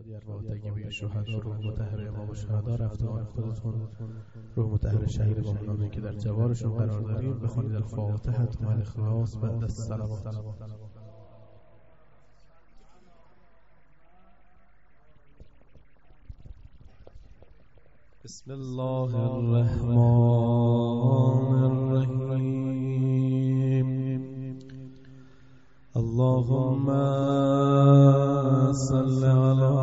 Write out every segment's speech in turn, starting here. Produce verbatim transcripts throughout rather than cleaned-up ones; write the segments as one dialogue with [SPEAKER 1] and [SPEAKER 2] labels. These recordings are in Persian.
[SPEAKER 1] ارواح طیبه شهدا، روح مطهر امام الشهدا، رفتگان خودتون، روح مطهر شهید مومنانی که در جوارشون قرار داریم، بخوانید الفاتحه و الاخلاص بعد الصلوات. بسم الله الرحمن الرحیم. اللهم صل على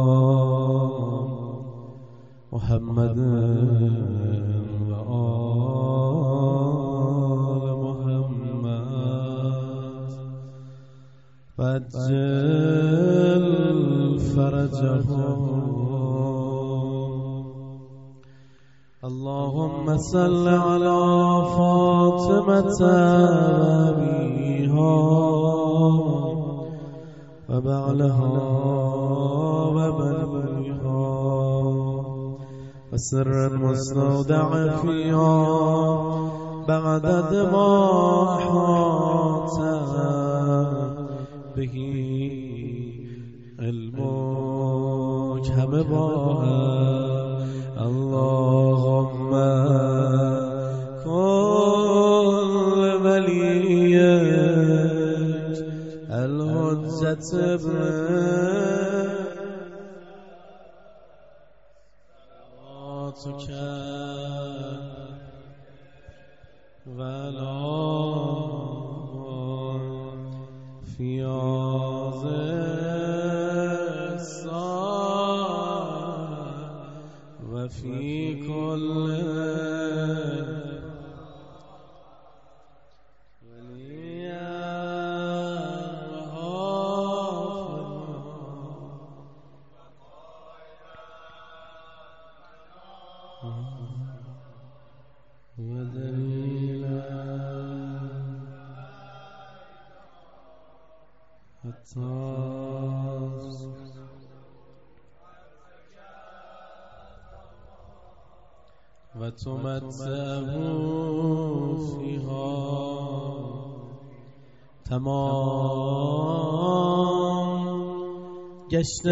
[SPEAKER 1] محمد و آل محمد و عجل فرجهم. اللهم صل على فاطمة أبيها وبعلها وبنيها وسر المستودع فيها بعدد ما أحاط به علمك همه باها. اللهم كل وليك الحجة ابن صلواتك ولا في في كل وليا ودليلا حتى و تمتعه فيها تمام گشت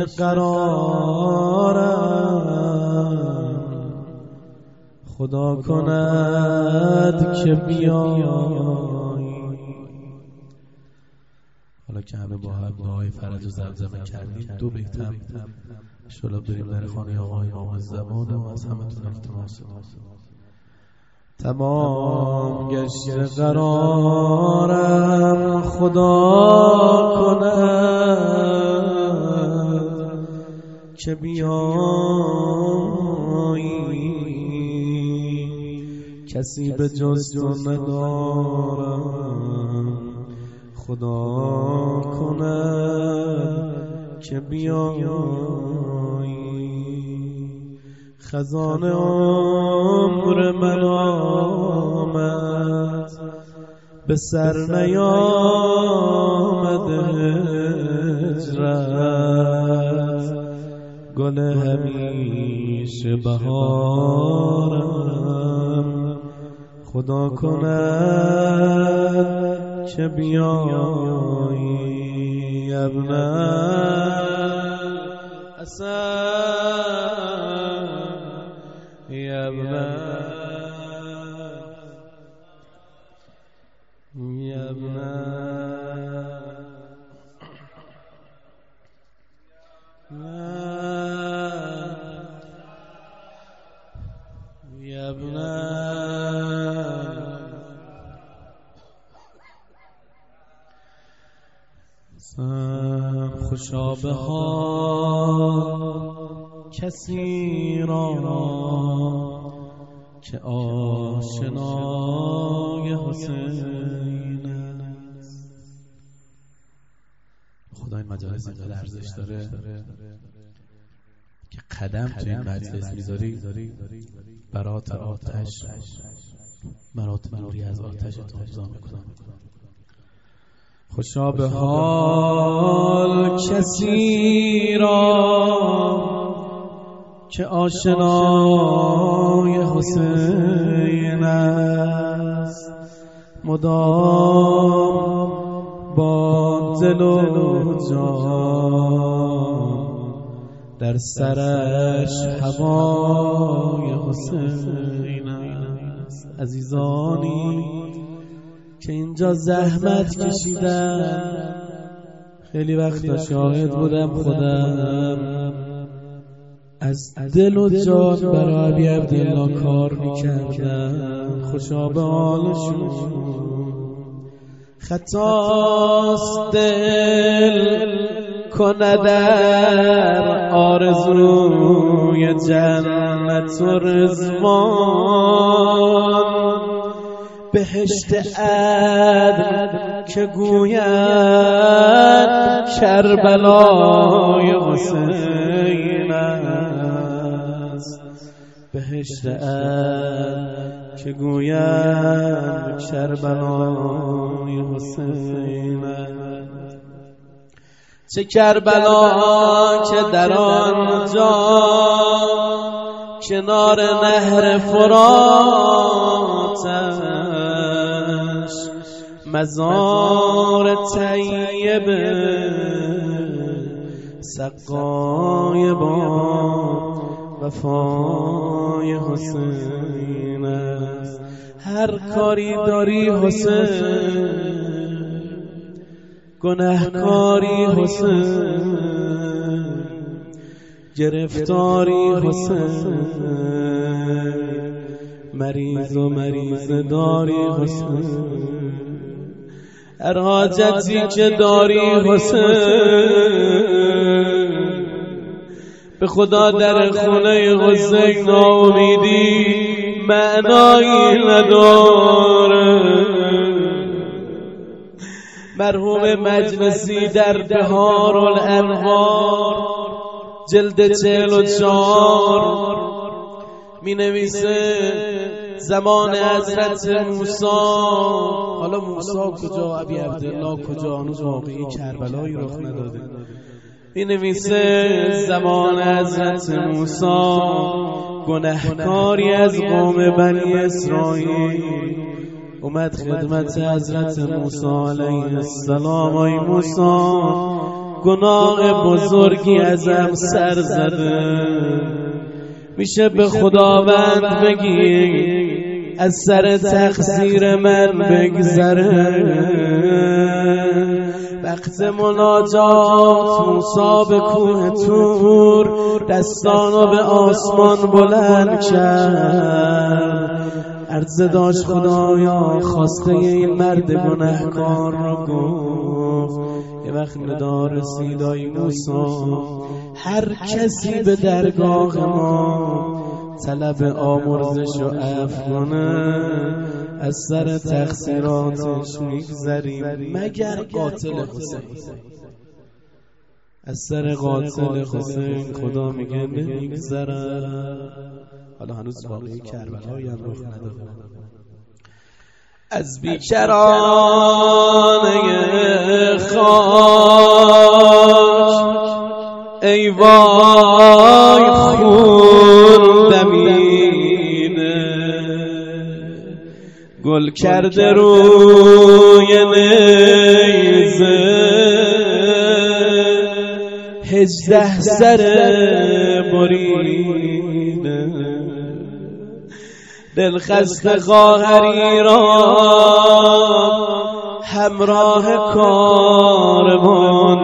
[SPEAKER 1] قرارم خدا کند که بیایی. حالا که همه با هم دعای فرج و زمزمه کردیم، دو بیتم شلاب بریم در خانه آقای امام زمان و از همتون التماس. تمام گشت قرارم خدا کند که بیایی، کسی به جز تو ندارم خدا کند که بیایی. خزان عمر من آمد به سر نیامده هجرت، گل همیشه بهارم خدا کند که بیایی. ابن اسد یا ابن یا ابن یا ابن خوشا به حال کسی را که آشنای حسین است. خدا این مجالس اینقدر ارزش داره که قدم توی این مجلس میذاری برات آتش مراتب نوری از آتش تو امضا میکنم. خوشا به حال کسی را که آشنای حسین است، مدام با دل و جان در سرش هوای حسین است. عزیزانی که اینجا زحمت کشیدن، خیلی وقتا شاهد بودم خودم از دل و جان برای ابی عبدالله کار میکردم. خوشا به حالشون، خطاست دل کنه در آرزوی جنت و رضوان، بهشت عدن که گوید کربلای حسین است. بهشت عدن که گوید کربلای حسین است. چه کربلا که در آنجا کنار نهر فراتش مزار طیب سقای با وفای حسین است. هر کاری داری حسین، گناهکاری حسین، گرفتاری حسین، مریض و مریض داری حسین، هر حاجتی که داری حسین، به خدا در خونه حسین ناامیدی معنایی نداره. مرحوم مجلسی در بهار الانوار جلد چهل و چهار می نویسه زمان حضرت موسی، حالا موسی کجا، ابی عبدالله کجا، هنوز واقعی کربلایی رخ نداده. می نویسه زمان حضرت موسی گناهکاری از قوم بنی اسرائیل اومد خدمت حضرت موسی علیه السلام. ای موسی، گناه بزرگی ازم سر زده، میشه به خداوند بگی از سر تقصیر من بگذره. وقت مناجات موسی به کوه طور دستانو به آسمان بلند کرد، عرض داشت خدایا خواسته این مرد گناهکار رو گفت. یه وقت ندا رسید ای موسی، هر کسی به درگاه ما طلب آمرزش و عفو کنه از سر تقصیراتش میگذریم مگر قاتل حسین. از سر قاتل حسین خدا میگه نمیگذره. حالا هنوز واقعی کربلایی هم رخ نداده. از بیکرانه خاک ای وای خون دمینه، گل کرده روی نیزه، هجده سر بریده، دل خسته خواهری را همراه کاروان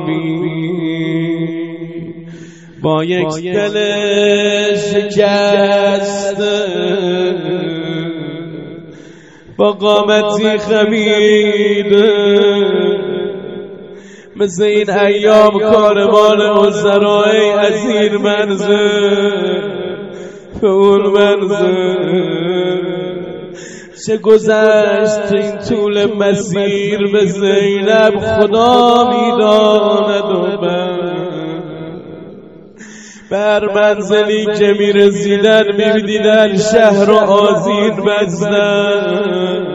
[SPEAKER 1] بین، با یک دل شکسته با قامتی خمیده، مثل این ایام کاروان وزرای از این منزل به اون منزل. چه گذشت این طول مسیر به زینب خدا میداند و من بر منزلی که میرسیدن میدیدن شهر و آذین بستن،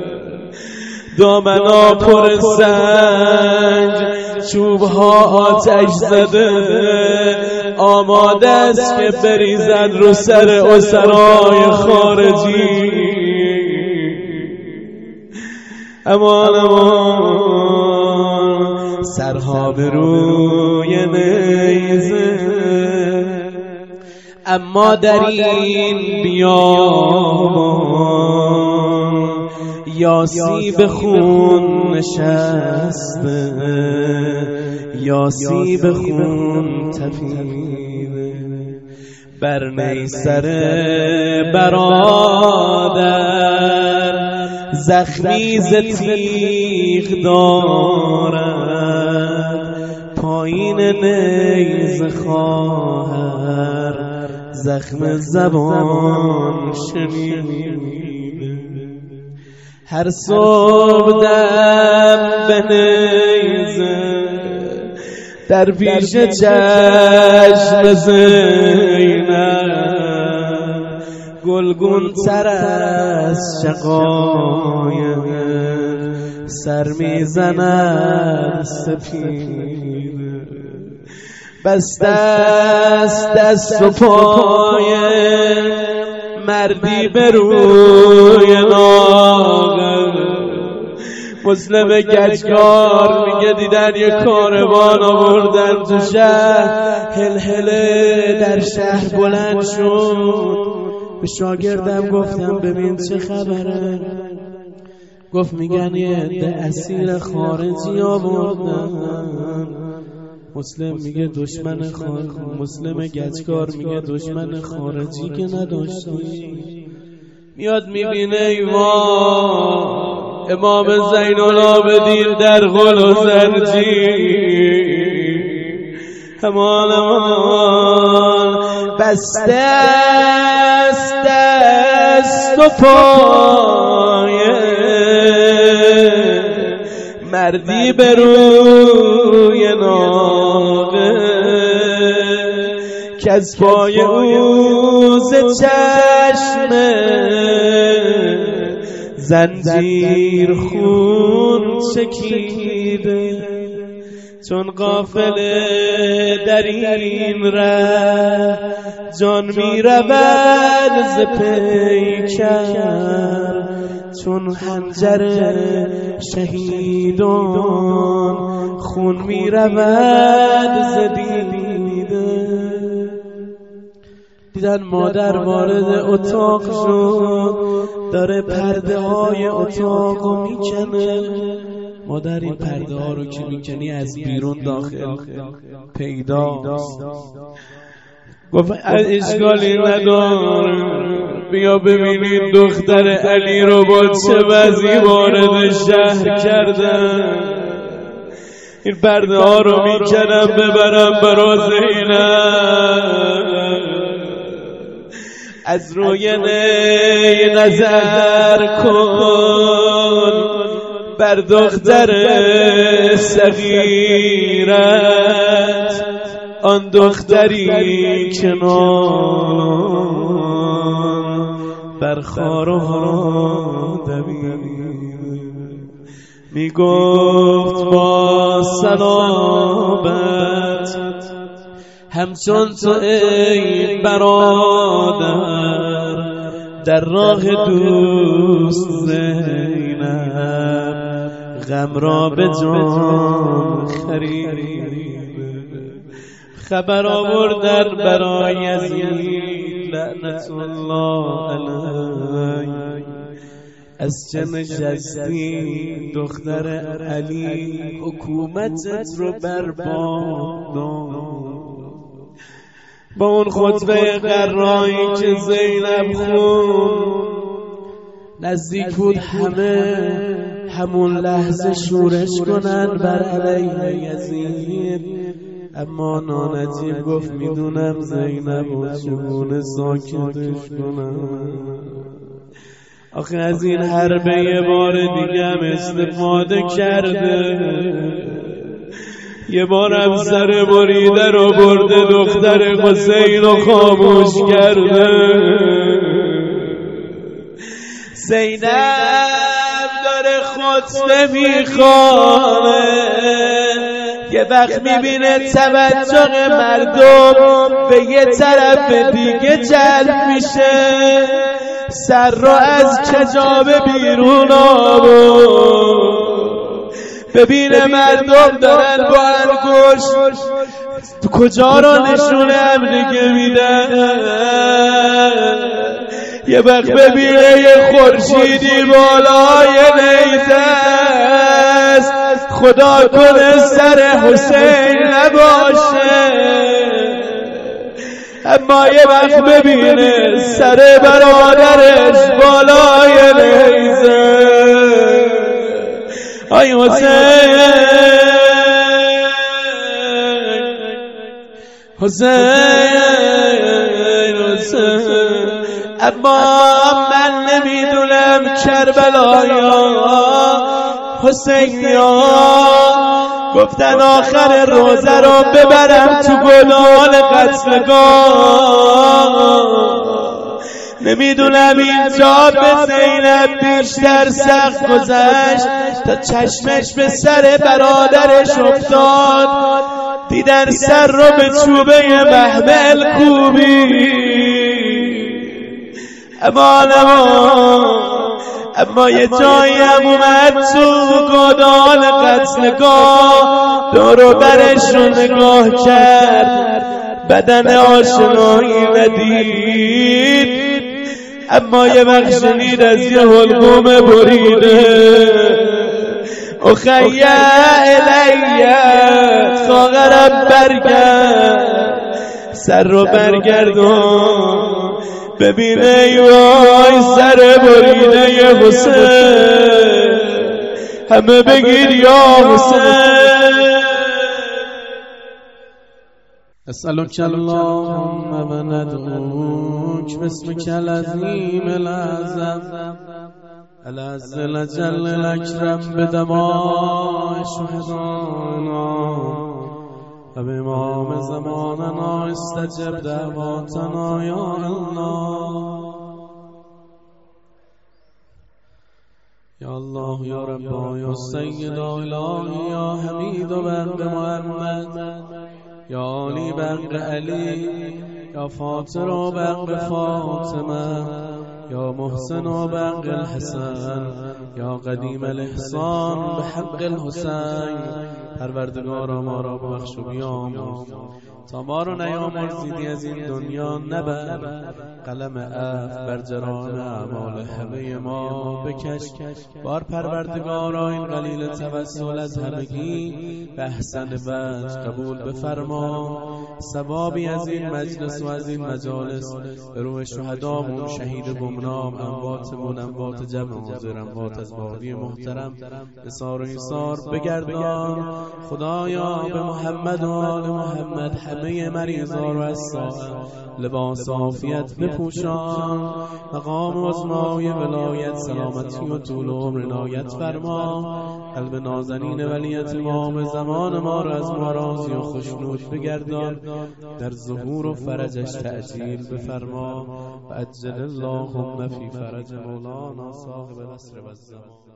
[SPEAKER 1] دامنا پر سنگ، چوبها آتش زده، آماده است که بریزن رو سر اسرای خارجی. امان امان سرها به روی نیزه، اما در این بیابان یاسی به خون نشسته، یاسی به خون تپیده، بر نیسر برادر زخمی ز تیغ دارد، پایین نیزه خواهر زخم زبان شنیده. هر صبح دم به نیزه در پیش چشم زینب، گلگون تر از شقایق سر میزند سپیده. بسته است دست و پای مردی به روی ناقه، مسلم گچکار میگه دیدن یه کاروان آوردن تو شهر، هلهله در شهر بلند شد. به شاگردم گفتم ببین چه خبره، گفت میگن یه عده اسیر خارجی آوردن. مسلم میگه دشمن خارجی، مسلم گچکار میگه دشمن خارجی که نداشتی. میاد میبینه ایوان امام زین العابدین در غل و زنجیر، همان همان بسته است دست و پای مردی به روی ناقه، که از پای او ز چشم زنجیر خون چکیده. چون قافله در این ره جان می رود ز پیکر، چون خنجر شهیدان خون می رود ز دیده. دیدن مادر وارد اتاق شد، داره پرده های اتاق رو میکنه. مادر این پرده ها رو که میکنی از بیرون داخل پیداست. گفت اشکالی نداره، بیا ببینید دختر علی رو با چه وضعی وارد شهر کردن. این پرده ها رو میکنم ببرم برا زینب، از روی نی نظر کن بر دختر صغیرت، آن دختری که نان بر خارها دوید. می گفت با صلابت همچون تو ای برادر، در راه دوست زینب غم را به جان خرید. خبر آوردن برای یزید لعنت الله علیه، از چه نشستی دختر علی حکومتت رو برباد. با اون خطبه قرایی که زینب خون نزدیک بود همه همون لحظه شورش کنن بر علیه یزید، اما نانجیب گفت میدونم زینب و چگونه ساکتش کنم. آخه از این حربه یه بار دیگه هم استفاده کرده، یه بار هم سر بریده رو برده دختر حسین رو خاموش کرده. زینب داره خطبه میخوانه، یه وقت میبینه توجه مردم به یه طرف دیگه جلب میشه، سر رو از کجاب بیرون آورد، ببینه مردم دارن با انگشت تو کجا رو نشون امریکه میدن. یه وقت ببینه یه خورشیدی بالای نیزه است، خدا کنه سر حسین نباشه. اما یه وقت ببینه سر برادرش بالای نیزه. آی حسین حسین حسین. اما من نمیدونم کربلایا حسینیا گفتن آخر روزه رو ببرم تو گلال قتلگاه. نمیدونم اینجا به زینب بیشتر سخت گذشت تا چشمش به سر برادرش افتاد. دیدن سر رو به چوبه محمل کوبی. اما اما اما یه جایی هم اومد تو گودال قتلگاه، دورو برشون نگاه کرد بدن آشنایی ندید. اما یه وقت شنید از یه حلقوم بریده اخیه الیه ساغرم برگرد، سر رو برگردون ببینه وای سر بریده ی حسین. همه بگیر یا حسین. اسألك اللهم و ندعوك باسمك العظیم الأعظم العز الأجل الأكرم بدماء شهدانا و بإمام زماننا استجب دعواتنا یا الله. یا الله یا رب یا سید الهی یا حمید و بنگ محمد یا علی بنگ علی یا فاطر و بنگ فاطمه یا محسن و بنگ الحسن یا قدیم الاحسان به حق الحسین. پروردگارا ما را ببخش و بیامرز تا ما رو نیامرزیدی از این دنیا نبر. قلم عفو بر جرائم اعمال همه ما بکش. بار پروردگارا این قلیل توسل از همگی به احسن وجه قبول بفرما. ثوابی از این مجلس و از این مجالس به روح شهدامون، شهید گمنام، امواتمون، اموات جمع حاضر، اموات از بابی محترم نثار و ایثار بگردان. خدایا به محمد و آل محمد همه مریضا رو از ساعت لباس عافیت بپوشان. مقام عظمای ولایت سلامتی و طول عمر عنایت فرما. قلب نازنین ولیت امام زمان ما را از مراضی و خشنود بگردان. در ظهور و فرجش تعجیل بفرما و عجل اللهم فی فرج مولانا صاحب العصر و الزمان.